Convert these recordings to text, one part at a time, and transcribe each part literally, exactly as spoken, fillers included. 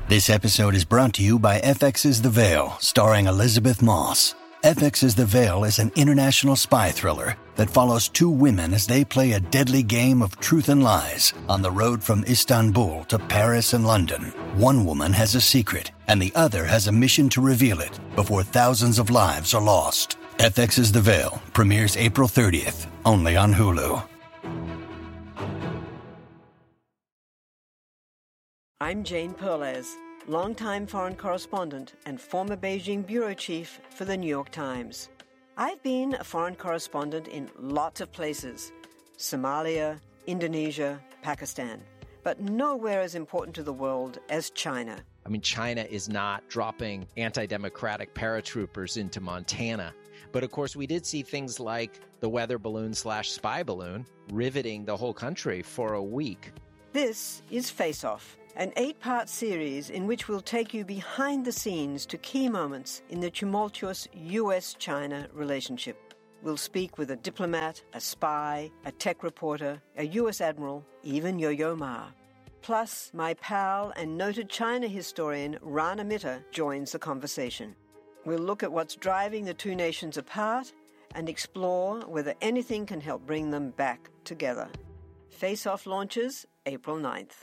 This episode is brought to you by F X's The Veil, starring Elizabeth Moss. F X's The Veil is an international spy thriller that follows two women as they play a deadly game of truth and lies on the road from Istanbul to Paris and London. One woman has a secret, and the other has a mission to reveal it before thousands of lives are lost. F X's The Veil premieres April thirtieth, only on Hulu. I'm Jane Perlez, longtime foreign correspondent and former Beijing bureau chief for the New York Times. I've been a foreign correspondent in lots of places: Somalia, Indonesia, Pakistan, but nowhere as important to the world as China. I mean, China is not dropping anti-democratic paratroopers into Montana. But of course, we did see things like the weather balloon slash spy balloon riveting the whole country for a week. This is Face Off, an eight-part series in which we'll take you behind the scenes to key moments in the tumultuous U S China relationship. We'll speak with a diplomat, a spy, a tech reporter, a U S admiral, even Yo-Yo Ma. Plus, my pal and noted China historian Rana Mitter joins the conversation. We'll look at what's driving the two nations apart and explore whether anything can help bring them back together. Face Off launches April ninth.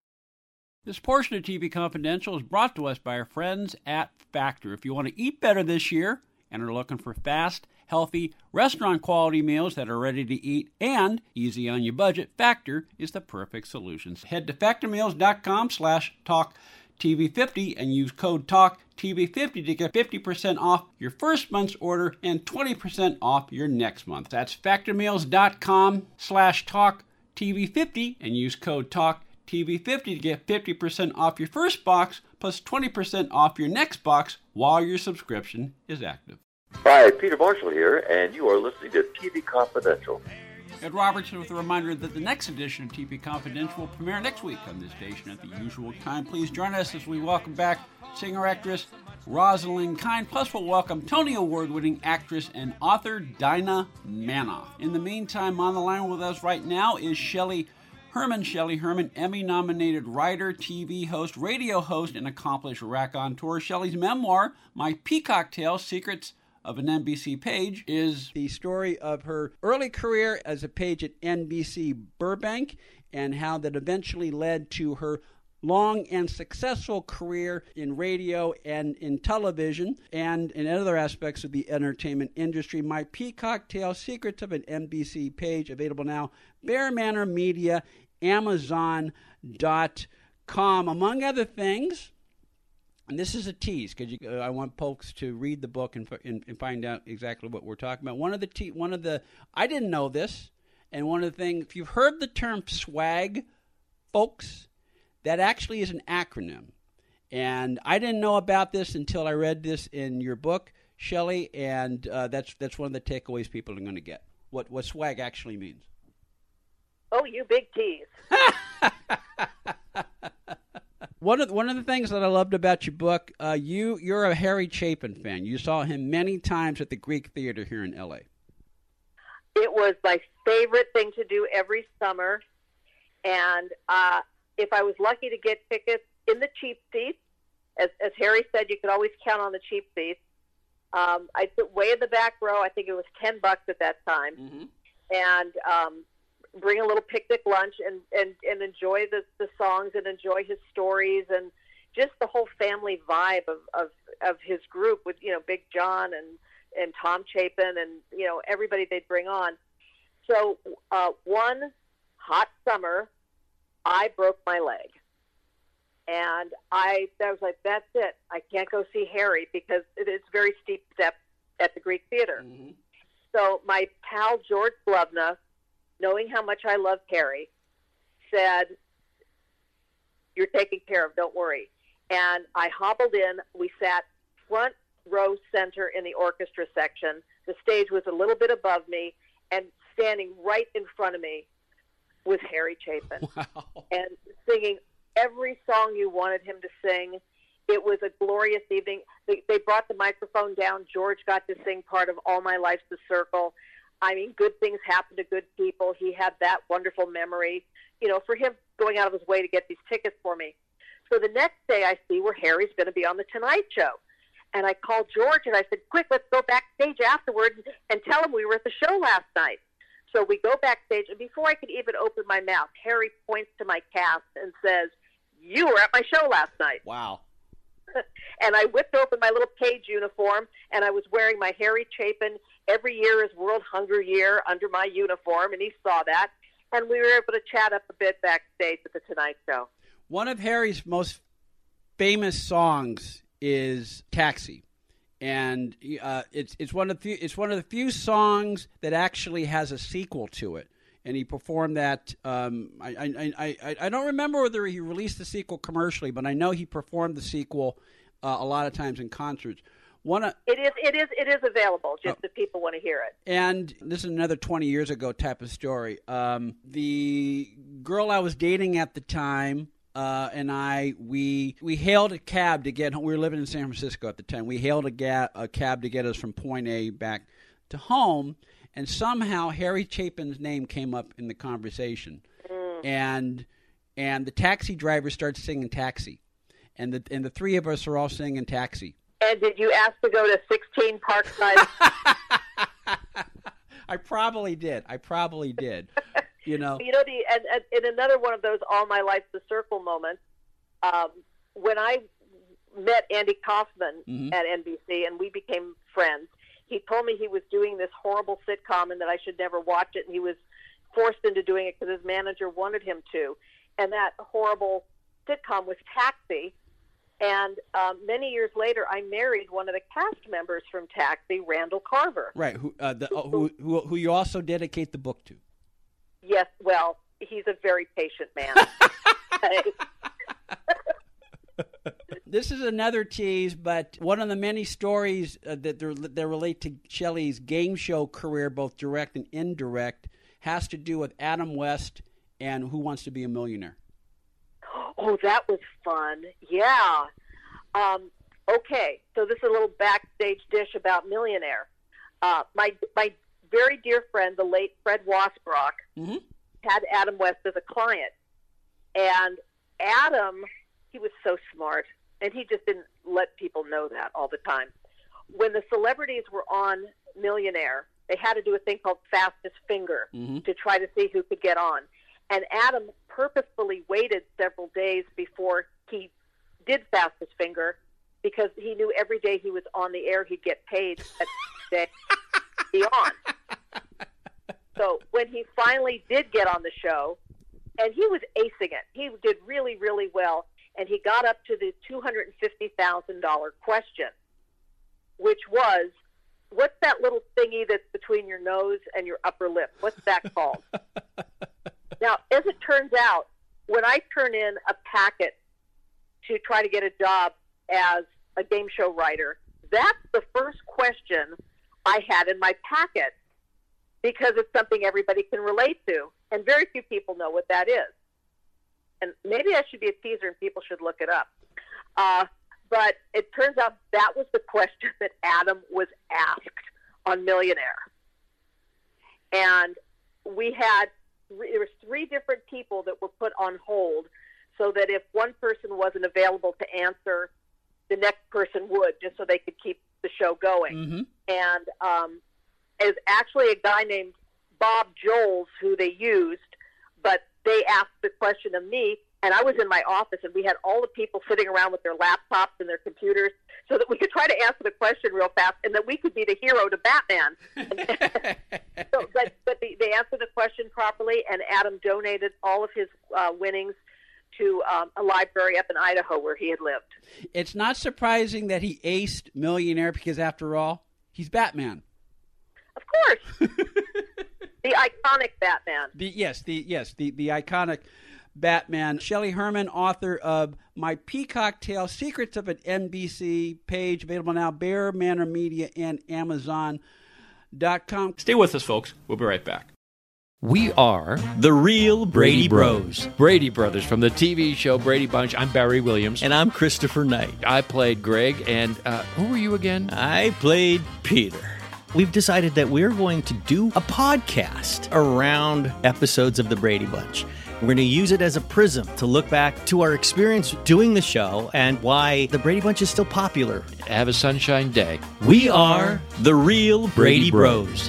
This portion of T V Confidential is brought to us by our friends at Factor. If you want to eat better this year and are looking for fast, healthy, restaurant-quality meals that are ready to eat and easy on your budget, Factor is the perfect solution. Head to factormeals.com slash talk T V fifty and use code talk T V fifty to get fifty percent off your first month's order and twenty percent off your next month. That's factormeals.com slash talk T V fifty and use code talk T V fifty to get fifty percent off your first box plus twenty percent off your next box while your subscription is active. Hi, Peter Marshall here, and you are listening to T V Confidential. Ed Robertson with a reminder that the next edition of T V Confidential will premiere next week on this station at the usual time. Please join us as we welcome back singer-actress Rosalind Kind. Plus, we'll welcome Tony Award-winning actress and author Dinah Manoff. In the meantime, on the line with us right now is Shelley Herman. Shelley Herman, Emmy-nominated writer, T V host, radio host, and accomplished raconteur. Shelley's memoir, My Peacock Tale, Secrets of an N B C Page, is the story of her early career as a page at N B C Burbank and how that eventually led to her long and successful career in radio and in television and in other aspects of the entertainment industry. My Peacock Tale, Secrets of an N B C Page, available now, Bear Manor Media, Amazon dot com. Among other things, and this is a tease because uh, I want folks to read the book and, and, and find out exactly what we're talking about. One of the te- one of the I didn't know this, and one of the things, if you've heard the term swag, folks, that actually is an acronym. And I didn't know about this until I read this in your book, Shelley, and uh, that's that's one of the takeaways people are going to get, what, what swag actually means. Oh, you big tease. One of the, one of the things that I loved about your book, uh, you you're a Harry Chapin fan. You saw him many times at the Greek Theater here in L A. It was my favorite thing to do every summer, and uh, if I was lucky to get tickets in the cheap seats, as, as Harry said, you could always count on the cheap seats. Um, I sit way in the back row. I think it was ten bucks at that time, mm-hmm. and um, bring a little picnic lunch and, and, and enjoy the, the songs and enjoy his stories and just the whole family vibe of, of, of his group with, you know, Big John and, and Tom Chapin and, you know, everybody they'd bring on. So uh, one hot summer, I broke my leg. And I, I was like, that's it. I can't go see Harry because it, it's a very steep step at the Greek Theater. Mm-hmm. So my pal George Glovna, knowing how much I loved Harry, said, you're taken care of, don't worry. And I hobbled in. We sat front row center in the orchestra section. The stage was a little bit above me, and standing right in front of me was Harry Chapin. Wow. And singing every song you wanted him to sing. It was a glorious evening. They, they brought the microphone down. George got to sing part of All My Life's the Circle. I mean, good things happen to good people. He had that wonderful memory, you know, for him going out of his way to get these tickets for me. So the next day I see where Harry's going to be on The Tonight Show. And I called George and I said, quick, let's go backstage afterwards and tell him we were at the show last night. So we go backstage, and before I could even open my mouth, Harry points to my cast and says, you were at my show last night. Wow. And I whipped open my little Cage uniform, and I was wearing my Harry Chapin Every Year is World Hunger Year under my uniform, and he saw that. And we were able to chat up a bit backstage at The Tonight Show. One of Harry's most famous songs is Taxi. And uh, it's it's one of the few, it's one of the few songs that actually has a sequel to it, and he performed that. Um, I, I I I don't remember whether he released the sequel commercially, but I know he performed the sequel uh, a lot of times in concerts. One of, it is it is it is available just oh, if people want to hear it. And this is another twenty years ago type of story. Um, the girl I was dating at the time. Uh, and I, we we hailed a cab to get home. We were living in San Francisco at the time. We hailed a, ga- a cab to get us from point A back to home, and somehow Harry Chapin's name came up in the conversation. Mm. And and the taxi driver starts singing Taxi. And the, and the three of us are all singing Taxi. And did you ask to go to sixteen Parkside? I probably did. I probably did. You know, you know, the and, and in another one of those all my life's a circle moments, um, when I met Andy Kaufman mm-hmm. at N B C and we became friends, he told me he was doing this horrible sitcom and that I should never watch it, and he was forced into doing it because his manager wanted him to. And that horrible sitcom was Taxi. And um, many years later, I married one of the cast members from Taxi, Randall Carver. Right, who, uh, the, uh, who, who, who you also dedicate the book to. Yes, well, he's a very patient man. This is another tease, but one of the many stories uh, that, that relate to Shelley's game show career, both direct and indirect, has to do with Adam West and Who Wants to Be a Millionaire. Oh, that was fun. Yeah. Um, okay, so this is a little backstage dish about Millionaire. Uh, my my very dear friend, the late Fred Wasbrock, mm-hmm. had Adam West as a client. And Adam, he was so smart, and he just didn't let people know that all the time. When the celebrities were on Millionaire, they had to do a thing called Fastest Finger mm-hmm. to try to see who could get on. And Adam purposefully waited several days before he did Fastest Finger because he knew every day he was on the air he'd get paid that day be on. So when he finally did get on the show, and he was acing it, he did really, really well, and he got up to the two hundred fifty thousand dollars question, which was, what's that little thingy that's between your nose and your upper lip? What's that called? Now, as it turns out, when I turn in a packet to try to get a job as a game show writer, that's the first question I had in my packet because it's something everybody can relate to, and very few people know what that is. And maybe I should be a teaser and people should look it up. Uh, but it turns out that was the question that Adam was asked on Millionaire. And we had there was three different people that were put on hold so that if one person wasn't available to answer, the next person would, just so they could keep the show going. Mm-hmm. And um, it was actually a guy named Bob Joles who they used, but they asked the question of me, and I was in my office, and we had all the people sitting around with their laptops and their computers so that we could try to answer the question real fast and that we could be the hero to Batman. so, but but the, they answered the question properly, and Adam donated all of his uh, winnings to um, a library up in Idaho where he had lived. It's not surprising that he aced Millionaire because, after all, he's Batman. Of course. The iconic Batman. The, yes, the yes, the, the iconic Batman. Shelley Herman, author of My Peacock Tale, Secrets of an N B C page, available now, Bear Manor Media and Amazon dot com. Stay with us, folks. We'll be right back. We are the real Brady, Brady Bros. Brady Brothers from the T V show Brady Bunch. I'm Barry Williams. And I'm Christopher Knight. I played Greg, and uh, who were you again? I played Peter. We've decided that we're going to do a podcast around episodes of the Brady Bunch. We're going to use it as a prism to look back to our experience doing the show and why the Brady Bunch is still popular. Have a sunshine day. We are the real Brady Bros.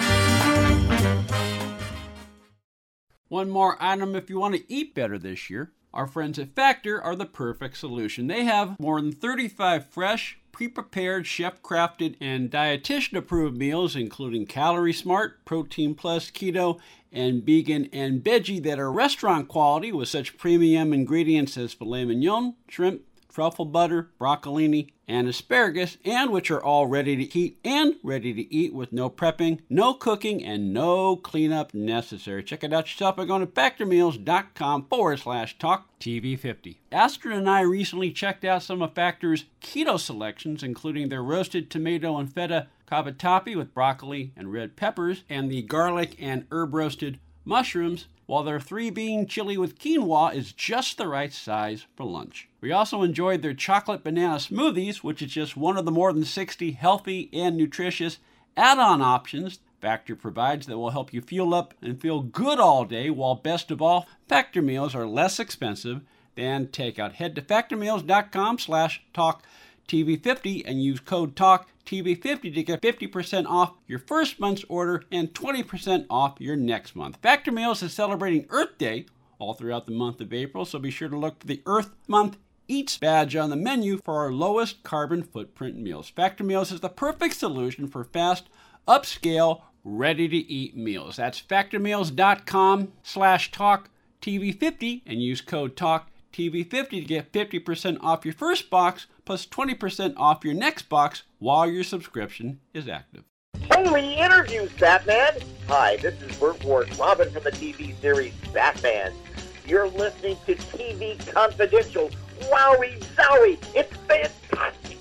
One more item if you want to eat better this year. Our friends at Factor are the perfect solution. They have more than thirty-five fresh, pre-prepared, chef-crafted, and dietitian-approved meals, including Calorie Smart, Protein Plus, Keto, and Vegan and Veggie that are restaurant quality with such premium ingredients as filet mignon, shrimp, truffle butter, broccolini, and asparagus, and which are all ready to heat and ready to eat with no prepping, no cooking, and no cleanup necessary. Check it out yourself by going to factormeals.com forward slash talk TV fifty. Astrid and I recently checked out some of Factor's keto selections, including their roasted tomato and feta cavatappi with broccoli and red peppers, and the garlic and herb roasted mushrooms, while their three-bean chili with quinoa is just the right size for lunch. We also enjoyed their chocolate banana smoothies, which is just one of the more than sixty healthy and nutritious add-on options Factor provides that will help you fuel up and feel good all day, while best of all, Factor meals are less expensive than takeout. Head to factormeals.com slash talk TV fifty and use code talk T V fifty to get fifty percent off your first month's order and twenty percent off your next month. Factor Meals is celebrating Earth Day all throughout the month of April, so be sure to look for the Earth Month Eats badge on the menu for our lowest carbon footprint meals. Factor Meals is the perfect solution for fast, upscale, ready-to-eat meals. That's factormeals.com slash talk TV fifty and use code talk T V fifty to get fifty percent off your first box plus twenty percent off your next box while your subscription is active. Only interviews, Batman! Hi, this is Burt Ward, Robin from the T V series Batman. You're listening to T V Confidential. Wowie zowie! It's fantastic!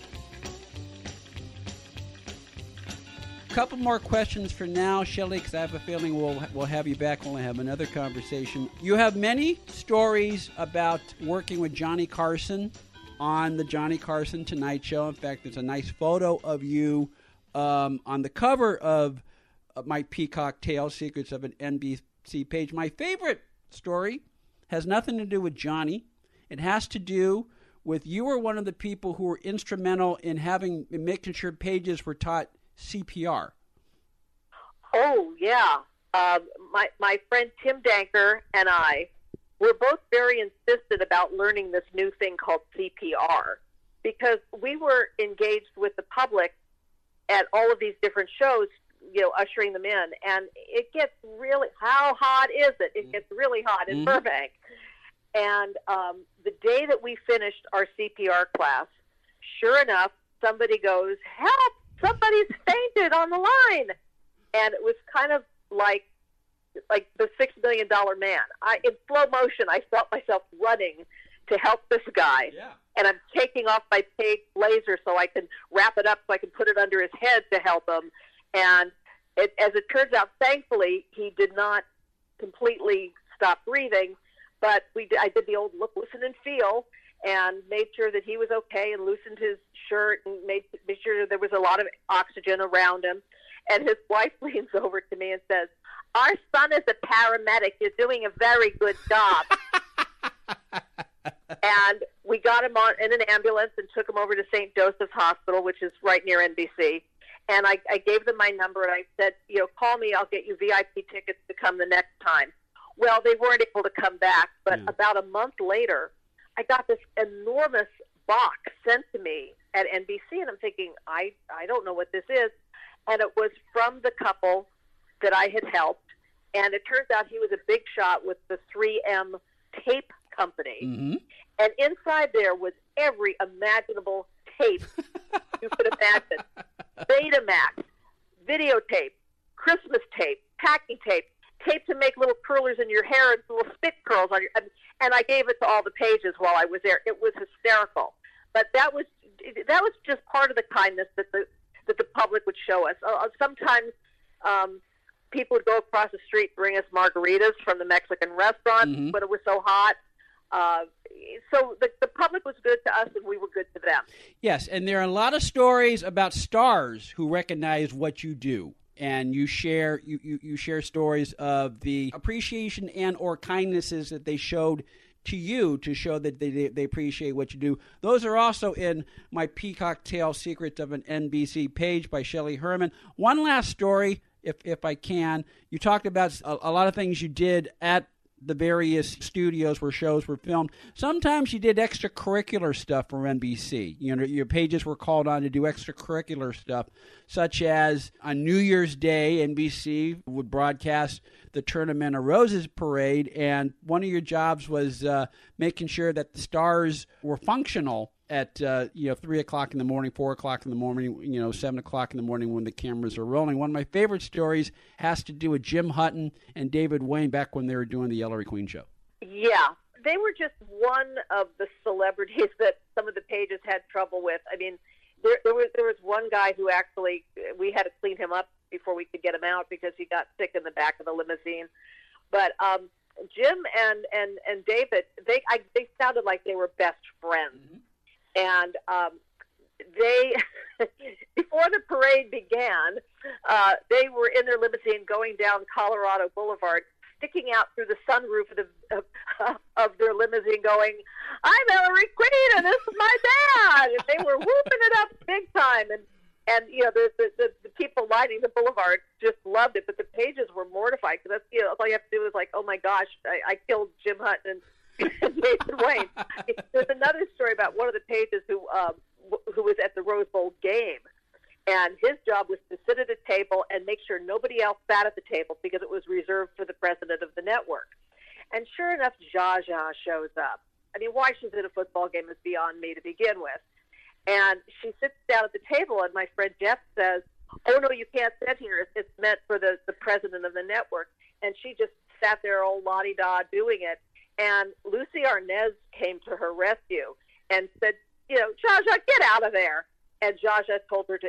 Couple more questions for now, Shelley, because I have a feeling we'll we'll have you back when we have another conversation. You have many stories about working with Johnny Carson on the Johnny Carson Tonight Show. In fact, there's a nice photo of you um, on the cover of my Peacock Tale, Secrets of an N B C Page. My favorite story has nothing to do with Johnny. It has to do with you were one of the people who were instrumental in having in making sure pages were taught C P R. Oh, yeah. Uh, my, my friend Tim Danker and I were both very insistent about learning this new thing called C P R because we were engaged with the public at all of these different shows, you know, ushering them in. And it gets really, how hot is it? It gets really hot in mm-hmm. Burbank. And um, the day that we finished our C P R class, sure enough, somebody goes, help! Somebody's fainted on the line. And it was kind of like like the six million dollar man. I, in slow motion, I felt myself running to help this guy. Yeah. And I'm taking off my pink blazer so I can wrap it up so I can put it under his head to help him. And it, as it turns out, thankfully, he did not completely stop breathing. But we did, I did the old look, listen, and feel, and made sure that he was okay and loosened his shirt and made, made sure there was a lot of oxygen around him. And his wife leans over to me and says, our son is a paramedic. You're doing a very good job. And we got him on in an ambulance and took him over to Saint Joseph's Hospital, which is right near N B C. And I, I gave them my number, and I said, you know, call me. I'll get you V I P tickets to come the next time. Well, they weren't able to come back. But mm. about a month later, I got this enormous box sent to me at N B C, and I'm thinking, I, I don't know what this is. And it was from the couple that I had helped. And it turns out he was a big shot with the three M tape company. Mm-hmm. And inside there was every imaginable tape you could imagine. Betamax, videotape, Christmas tape, packing tape, tape to make little curlers in your hair and little spit curls on your... And I gave it to all the pages while I was there. It was hysterical. But that was that was just part of the kindness that the that the public would show us. Uh, sometimes um, people would go across the street and bring us margaritas from the Mexican restaurant mm-hmm. when it was so hot. Uh, so the, the public was good to us and we were good to them. Yes, and there are a lot of stories about stars who recognize what you do. and you share you, you, you share stories of the appreciation and or kindnesses that they showed to you to show that they they appreciate what you do. Those are also in my Peacock Tail Secrets of an N B C page by Shelley Herman. One last story, if if I can. You talked about a, a lot of things you did at the various studios where shows were filmed. Sometimes you did extracurricular stuff for N B C. You know, your pages were called on to do extracurricular stuff, such as on New Year's Day, N B C would broadcast the Tournament of Roses parade, and one of your jobs was uh, making sure that the stars were functional at uh, you know three o'clock in the morning, four o'clock in the morning, you know seven o'clock in the morning when the cameras are rolling. One of my favorite stories has to do with Jim Hutton and David Wayne back when they were doing the Ellery Queen show. Yeah, they were just one of the celebrities that some of the pages had trouble with. I mean, there, there was there was one guy who actually we had to clean him up before we could get him out because he got sick in the back of the limousine. But um, Jim and and and David, they I, they sounded like they were best friends. Mm-hmm. And um, they, before the parade began, uh, they were in their limousine going down Colorado Boulevard, sticking out through the sunroof of, the, of, of their limousine going, "I'm Ellery Queen, and this is my dad!" And they were whooping it up big time. And, and you know, the, the, the, the people lining the boulevard just loved it, but the pages were mortified because that's, you know, all you have to do is like, "Oh, my gosh, I, I killed Jim Hutton." And David Wayne. There's another story about one of the pages who um, who was at the Rose Bowl game, and his job was to sit at a table and make sure nobody else sat at the table because it was reserved for the president of the network. And sure enough, Zsa Zsa shows up. I mean, why she's at a football game is beyond me to begin with. And she sits down at the table, and my friend Jeff says, "Oh, no, you can't sit here. It's, it's meant for the, the president of the network." And she just sat there all la-di-da doing it. And Lucy Arnaz came to her rescue and said, you know, "Zsa Zsa, get out of there." And Zsa Zsa told her to.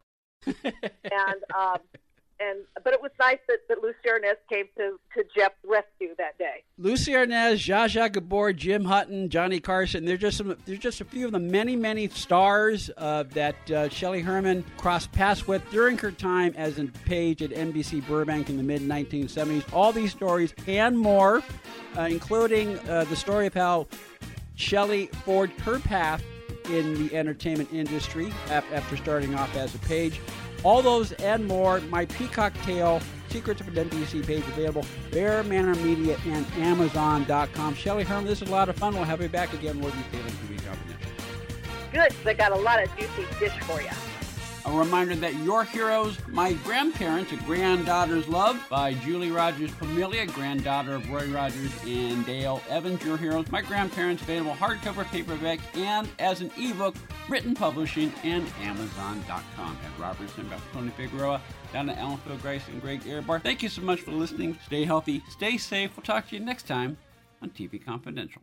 and um, and but it was nice that, that Lucy Arnaz came to, to Jeff's rescue that day. Lucy Arnaz, Zsa Zsa Gabor, Jim Hutton, Johnny Carson. They're just some. There's just a few of the many, many stars uh, that uh, Shelley Herman crossed paths with during her time as a page at N B C Burbank in the mid nineteen seventies. All these stories and more, uh, including uh, the story of how Shelley forged her path in the entertainment industry after starting off as a page. All those and more, my Peacock Tail Secrets of an N B C page available, Bear Manor Media and Amazon dot com. Shelley Herman, this is a lot of fun. We'll have you back again. We'll be feeling T V Confidential. Good, because I got a lot of juicy dish for you. A reminder that Your Heroes, My Grandparents, A Granddaughter's Love by Julie Rogers Pamilia, granddaughter of Roy Rogers and Dale Evans. Your Heroes, My Grandparents, available hardcover, paperback, and as an ebook, Written Publishing and Amazon dot com. At Robertson, by Tony Figueroa, down at Ellenfield, Grace, and Greg Ehrbar. Thank you so much for listening. Stay healthy, stay safe. We'll talk to you next time on T V Confidential.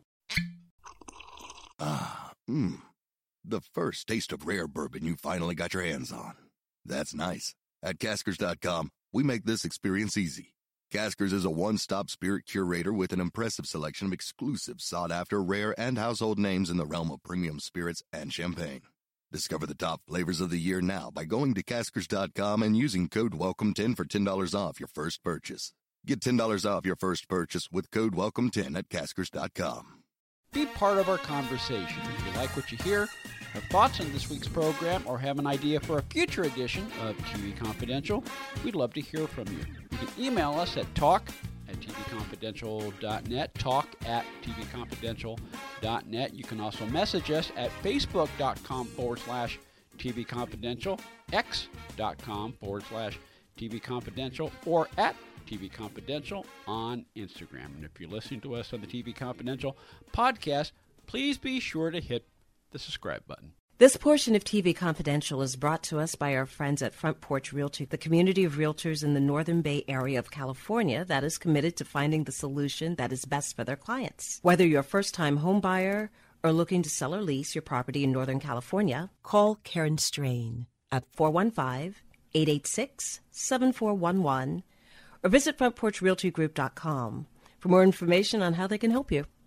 Ah, mmm. The first taste of rare bourbon you finally got your hands on. That's nice. At Caskers dot com, we make this experience easy. Caskers is a one-stop spirit curator with an impressive selection of exclusive, sought-after, rare, and household names in the realm of premium spirits and champagne. Discover the top flavors of the year now by going to Caskers dot com and using code welcome ten for ten dollars off your first purchase. Get ten dollars off your first purchase with code welcome ten at Caskers dot com. Be part of our conversation. If you like what you hear, have thoughts on this week's program, or have an idea for a future edition of T V Confidential, we'd love to hear from you. You can email us at talk at T V confidential dot net, talk at T V confidential dot net. You can also message us at facebook.com forward slash TV Confidential, x.com forward slash TV Confidential, or at T V Confidential on Instagram. And if you're listening to us on the T V Confidential podcast, please be sure to hit the subscribe button. This portion of T V Confidential is brought to us by our friends at Front Porch Realty, the community of realtors in the Northern Bay area of California that is committed to finding the solution that is best for their clients. Whether you're a first-time home buyer or looking to sell or lease your property in Northern California, call Karen Strain at four one five, eight eight six, seven four one one or visit front porch realty group dot com for more information on how they can help you.